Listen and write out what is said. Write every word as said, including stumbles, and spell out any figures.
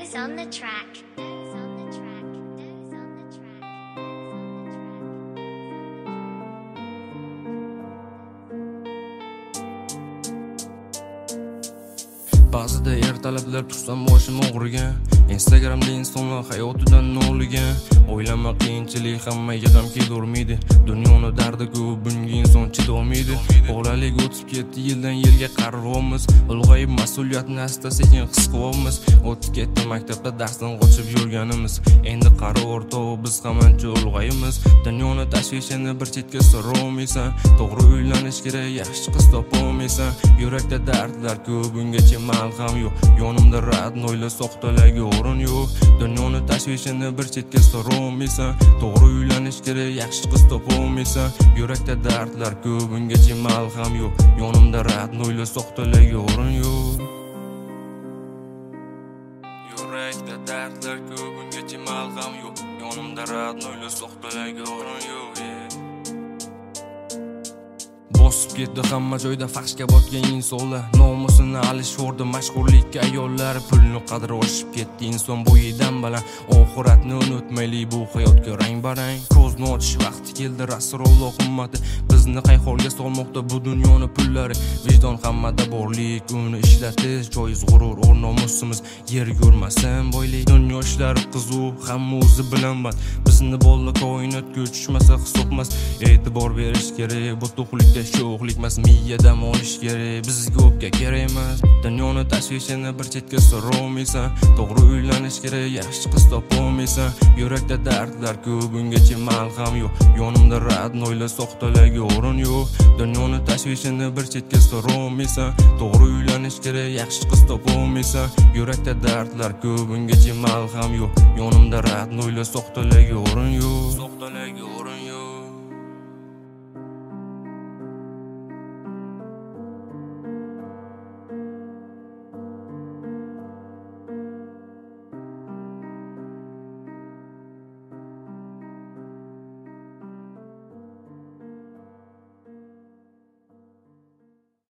Doze on the track. Doze on the track. Doze on the track. Ba'zida ertalablar tursam boshim og'rigan, Instagramda insonlar hayotidan noligan. O'ylama qiyinchilik hammaga ham kelurmaydi. Dunyoning dardi ko'p, bunga inson chidolmaydi. Bolalik o'tib ketdi, yildan yilga qarayapmiz. Ulg'ayib mas'uliyatni asta-sekin his qilyapmiz. O'tib ketdi maktabda darsdan qochib yurganimiz. Endi qari o'rtoq biz ham ancha ulg'ayamiz. Dunyoning tashvishini bir chetga surolmaysan. To'g'ri uylanish kerak, yaxshi qiz topolmaysan. Yurakda dardlar ko'p, bungacha malham yo'q. Yonimda radnoylar soxtalarga o'rin yo'q. Dunyoning tashvishini bir chetga surolmaysan. To'g'ri uylanish kerak, yaxshi qiz topolmaysan. Yurakda dardlar ko'p, bungacha malham yo'q. Yonimda radnoylar soxtalarga o'rin yo'q. Yurakda dardlar ko'p, bungacha malham yo'q. Yonimda radnoylar soxtalarga o'rin yo'q. Bosib ketdi hamma joyda faxshga botgan insonlar. Nomusini alishordi mashhurlikka ayollar. Pulni qadri oshib ketdi inson bo'yidan baland. Oxiratni unutmaylik, bu hayotga rang barang. Ko'zni ochish vaqti keldi, Rasululloh ummati. Bizni qay holga solmoqda bu dunyoni pullari. Vijdon hammada borlik, uni ishlatish joiz, g'urur o'r nomusimiz yer ko'rmasin boylik. Dunyo ishlari qizuv, hamma o'zi bilan band. Bizni bolalar koinotga uchishmasa hisobmas. E'tibor berish kerak, bu to'qlikda sho'xlikmas, miyadam olish kerak, bizga o'pka kerak emas. Dunyoning tashvishini bir chetga surolmaysan. To'g'ri uylanish kerak, yaxshi qiz topolmaysan. Yurakda dardlar ko'p, bungacha malham yo'q. Yonimda radnoylar soxtalarga o'rin yo'q. Dunyoning tashvishini bir chetga surolmaysan. To'g'ri uylanish kerak, yaxshi qiz topolmaysan. Yurakda dardlar ko'p, bungacha malham yo'q. Yonimda radnoylar soxtalarga o'rin yo'q. Soxtalarga